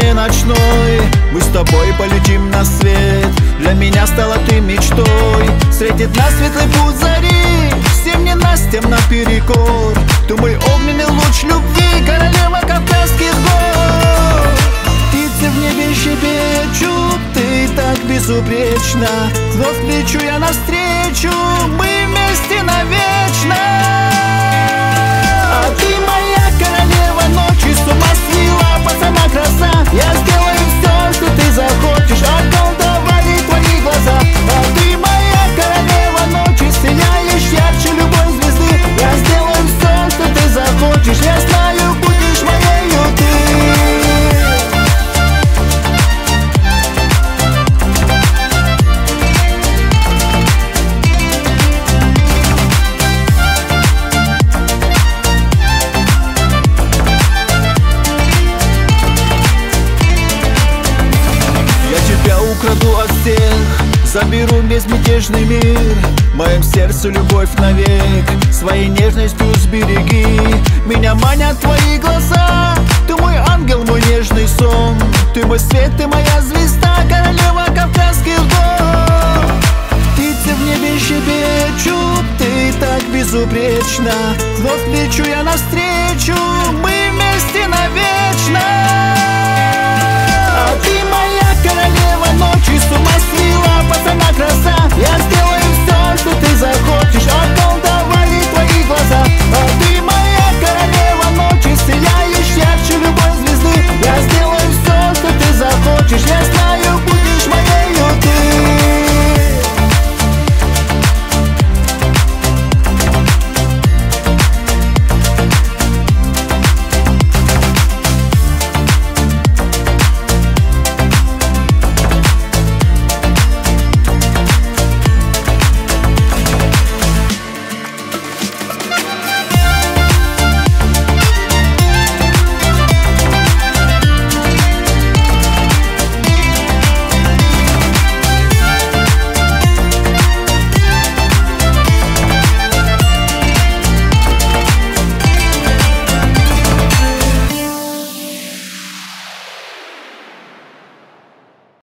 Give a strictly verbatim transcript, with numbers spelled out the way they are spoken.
не ночной. Мы с тобой полетим на свет, для меня стала ты мечтой. Встретит нас светлый путь зари, всем ненастьям наперекор. Ты мой огненный луч любви, королева Кавказских гор. Птицы в небе щебечут, ты так безупречна. Вновь лечу я навстречу, мы вместе навечно. А ты моя королева ночи, с ума свела по сама краса. Я сделаю все, что ты захочешь, околдовали твои глаза. А ты моя королева ночи, сияешь ярче любой звезды. Я сделаю все, что ты захочешь, я знаю, будешь моею ты. Украду от всех, заберу безмятежный мир. В моем сердце любовь навек, своей нежностью сбереги. Меня манят твои глаза, ты мой ангел, мой нежный сон. Ты мой свет, ты моя звезда, королева Кавказских гор. Птицы в небе щебечут, ты так безупречна. Вновь лечу я навстречу,